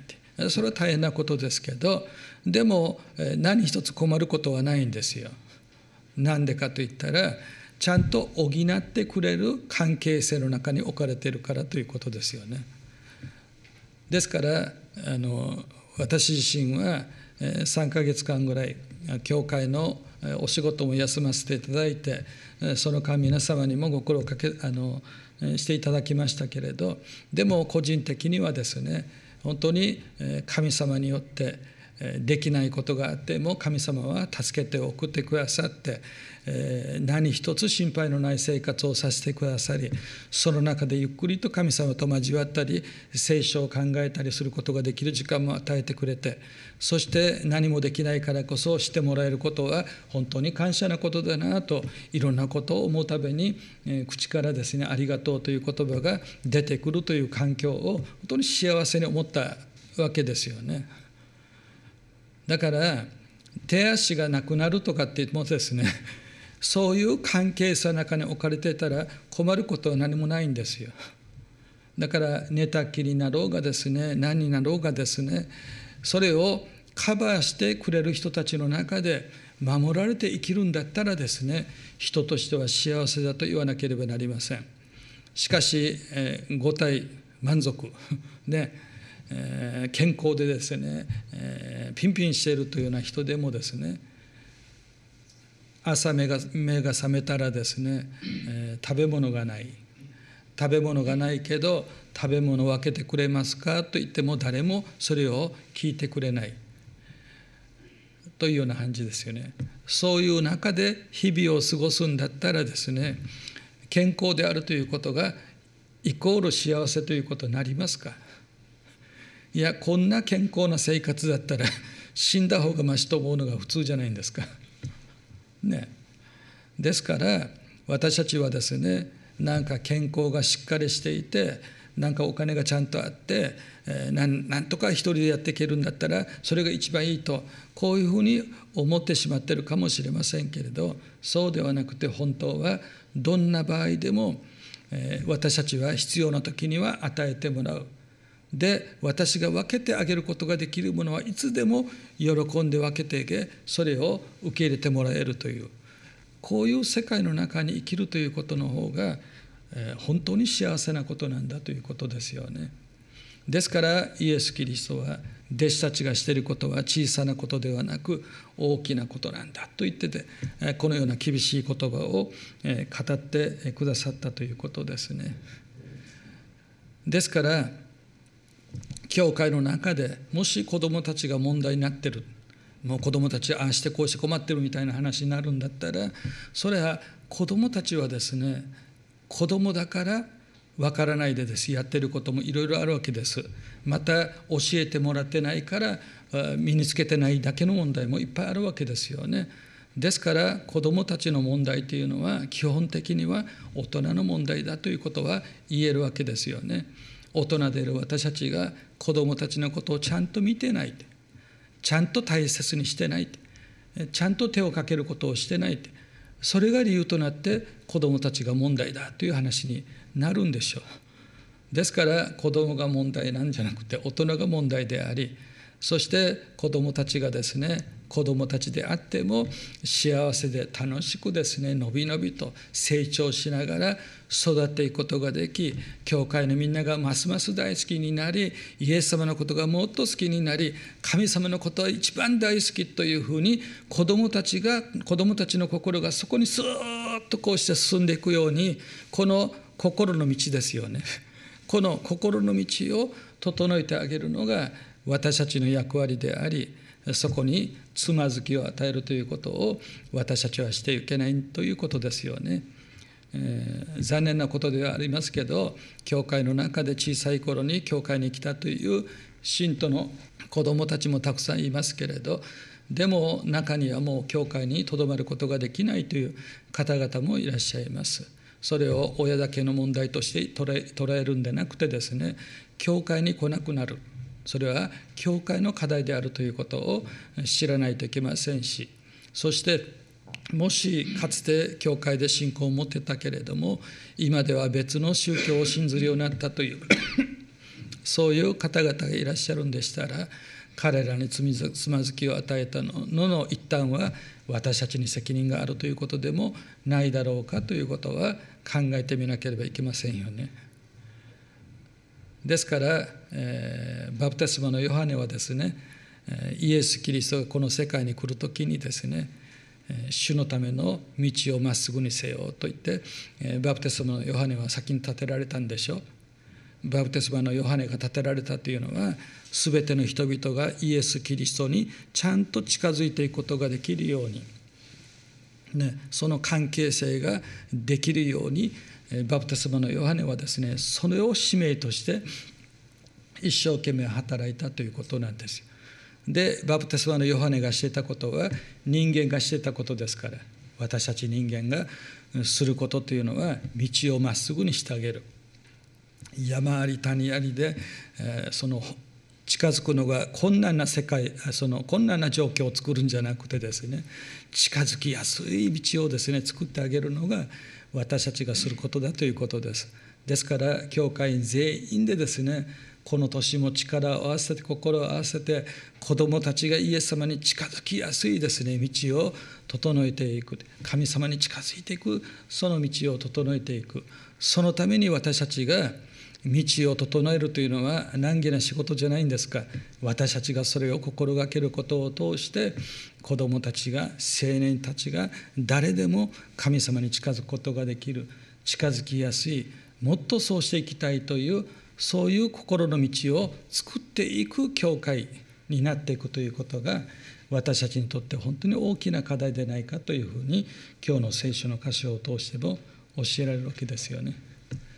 それは大変なことですけど、でも何一つ困ることはないんですよ。なんでかといったら、ちゃんと補ってくれる関係性の中に置かれているからということですよね。ですからあの私自身はさんかげつかんぐらい教会のお仕事も休ませていただいて、その間皆様にもご苦労かけあのしていただきましたけれど、でも個人的にはですね、本当に神様によってできないことがあっても神様は助けて送ってくださって、何一つ心配のない生活をさせてくださり、その中でゆっくりと神様と交わったり聖書を考えたりすることができる時間も与えてくれて、そして何もできないからこそしてもらえることは本当に感謝なことだなと、いろんなことを思うたびに口からですね、ありがとうという言葉が出てくるという環境を本当に幸せに思ったわけですよね。だから手足がなくなるとかって言ってもですね、そういう関係性の中に置かれていたら困ることは何もないんですよ。だから寝たきりになろうがですね、何になろうがですね、それをカバーしてくれる人たちの中で守られて生きるんだったらですね、人としては幸せだと言わなければなりません。しかし、えー、五体満足ね、えー、健康でですね、えー、ピンピンしているというような人でもですね、朝目が目が覚めたらですね、えー、食べ物がない食べ物がないけど食べ物を分けてくれますかと言っても誰もそれを聞いてくれないというような感じですよね。そういう中で日々を過ごすんだったらですね、健康であるということがイコール幸せということになりますか。 いや、こんな健康な生活だったら死んだ方がましと思うのが普通じゃないんですか。ね。ですから私たちはですね、なんか健康がしっかりしていて、なんかお金がちゃんとあって、えー、なんなんとか一人でやっていけるんだったらそれが一番いいと、こういうふうに思ってしまっているかもしれませんけれど、そうではなくて、本当はどんな場合でも、えー、私たちは必要な時には与えてもらう。で、私が分けてあげることができるものはいつでも喜んで分けていけ、それを受け入れてもらえるという、こういう世界の中に生きるということの方が、えー、本当に幸せなことなんだということですよね。ですからイエス・キリストは、弟子たちがしていることは小さなことではなく大きなことなんだと言ってて、このような厳しい言葉を語ってくださったということですね。ですから教会の中でもし子どもたちが問題になっている、もう子どもたちああしてこうして困ってるみたいな話になるんだったら、それは子どもたちはですね、子どもだからわからないでです、やってることもいろいろあるわけです。また教えてもらってないから身につけてないだけの問題もいっぱいあるわけですよね。ですから子どもたちの問題というのは基本的には大人の問題だということは言えるわけですよね。大人である私たちが子どもたちのことをちゃんと見てない、ちゃんと大切にしてない、ちゃんと手をかけることをしてない、それが理由となって子どもたちが問題だという話になるんでしょう。ですから子どもが問題なんじゃなくて大人が問題であり、そして子どもたちがですね、子どもたちであっても幸せで楽しくですね、のびのびと成長しながら育っていくことができ、教会のみんながますます大好きになり、イエス様のことがもっと好きになり、神様のことは一番大好きというふうに子どもたちが子どもたちの心がそこにスーッとこうして進んでいくように、この心の道ですよね。この心の道を整えてあげるのが私たちの役割であり、そこにつまずきを与えるということを私たちはしてはいけないということですよね。えー、残念なことではありますけど、教会の中で小さい頃に教会に来たという信徒の子どもたちもたくさんいますけれど、でも中にはもう教会にとどまることができないという方々もいらっしゃいます。それを親だけの問題として捉え、捉えるんでなくてですね、教会に来なくなる、それは教会の課題であるということを知らないといけませんし、そしてもしかつて教会で信仰を持ってたけれども今では別の宗教を信ずるようになったというそういう方々がいらっしゃるんでしたら、彼らにつまずきを与えたのの一端は私たちに責任があるということでもないだろうかということは考えてみなければいけませんよね。ですから、えー、バプテスマのヨハネはですね、イエス・キリストがこの世界に来るときにですね、主のための道をまっすぐにせよと言って、バプテスマのヨハネは先に立てられたんでしょう。バプテスマのヨハネが立てられたというのは、すべての人々がイエス・キリストにちゃんと近づいていくことができるように、ね、その関係性ができるように、バプテスマのヨハネはですね、それを使命として一生懸命働いたということなんですよ。で、バプテスマのヨハネがしていたことは人間がしていたことですから、私たち人間がすることというのは道をまっすぐにしてあげる。山あり谷ありで、えー、その近づくのが困難な世界、その困難な状況を作るんじゃなくてですね、近づきやすい道をですね作ってあげるのが私たちがすることだということです。ですから教会員全員でですね、この年も力を合わせて心を合わせて子どもたちがイエス様に近づきやすいですね道を整えていく、神様に近づいていくその道を整えていく。そのために私たちが道を整えるというのは難儀な仕事じゃないんですか。私たちがそれを心がけることを通して子どもたちが青年たちが誰でも神様に近づくことができる、近づきやすい、もっとそうしていきたいというそういう心の道を作っていく教会になっていくということが私たちにとって本当に大きな課題でないかというふうに今日の聖書の箇所を通しても教えられるわけですよね。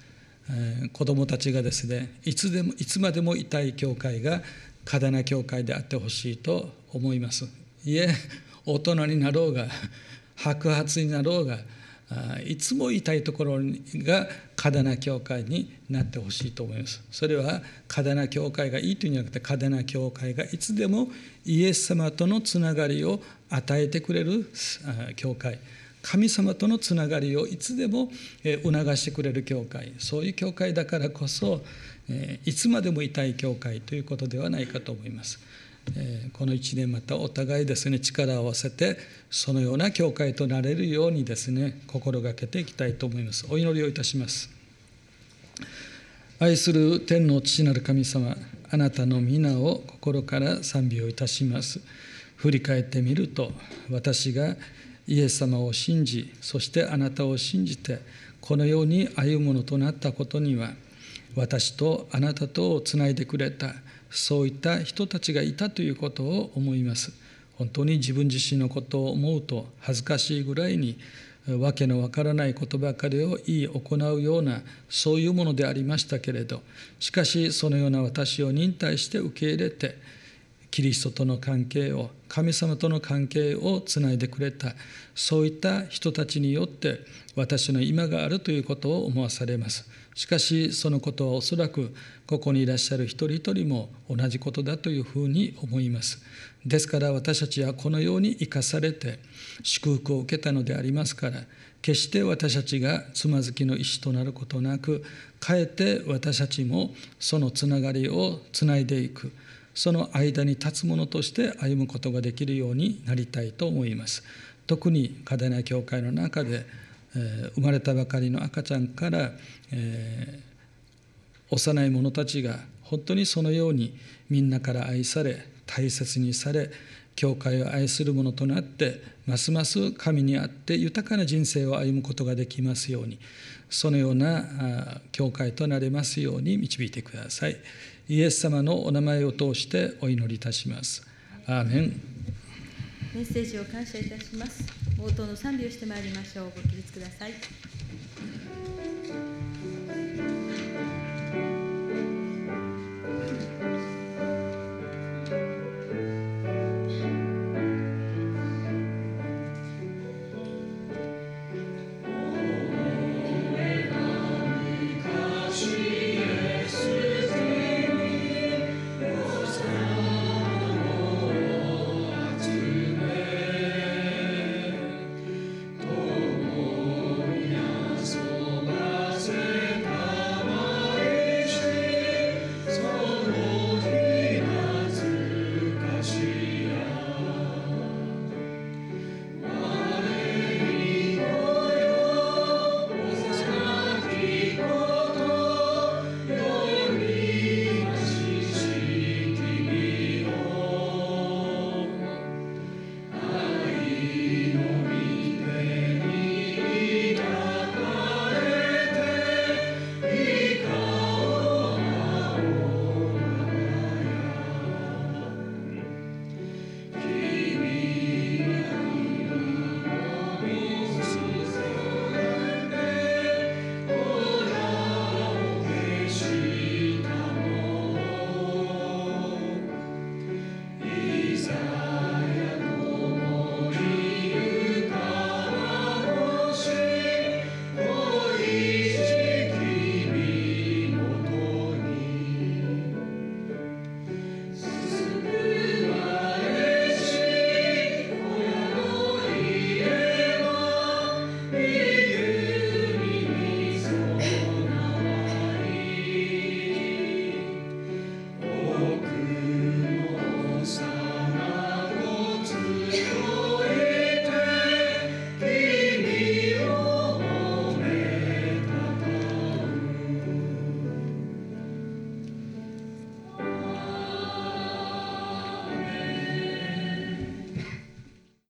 えー、子どもたちがですね、いつでもいつまでもいたい教会が嘉手納教会であってほしいと思います。いえ、大人になろうが白髪になろうが、いつもいたいところが嘉手納教会になってほしいと思います。それは嘉手納教会がいいというんじゃなくて、嘉手納教会がいつでもイエス様とのつながりを与えてくれる教会、神様とのつながりをいつでも促してくれる教会、そういう教会だからこそ、いつまでもいたい教会ということではないかと思います。このいちねんまたお互いですね、力を合わせてそのような教会となれるようにですね、心がけていきたいと思います。お祈りをいたします。愛する天の父なる神様、あなたの皆を心から賛美をいたします。振り返ってみると、私がイエス様を信じ、そしてあなたを信じてこのように歩むものとなったことには、私とあなたとをつないでくれたそういった人たちがいたということを思います。本当に自分自身のことを思うと恥ずかしいぐらいに、わけのわからないことばかりを言い行うような、そういうものでありましたけれど、しかしそのような私を忍耐して受け入れて、キリストとの関係を、神様との関係をつないでくれた、そういった人たちによって私の今があるということを思わされます。しかしそのことはおそらくここにいらっしゃる一人一人も同じことだというふうに思います。ですから私たちはこのように生かされて祝福を受けたのでありますから、決して私たちがつまずきの石となることなく、かえって私たちもそのつながりをつないでいく、その間に立つ者として歩むことができるようになりたいと思います。特に嘉手納教会の中で、えー、生まれたばかりの赤ちゃんから、えー、幼い者たちが本当にそのようにみんなから愛され、大切にされ、教会を愛する者となって、ますます神にあって豊かな人生を歩むことができますように、そのような教会となれますように導いてください。イエス様のお名前を通してお祈りいたします。アーメン。 メッセージを感謝いたします。応答の賛美をしてまいりましょう。ご起立ください。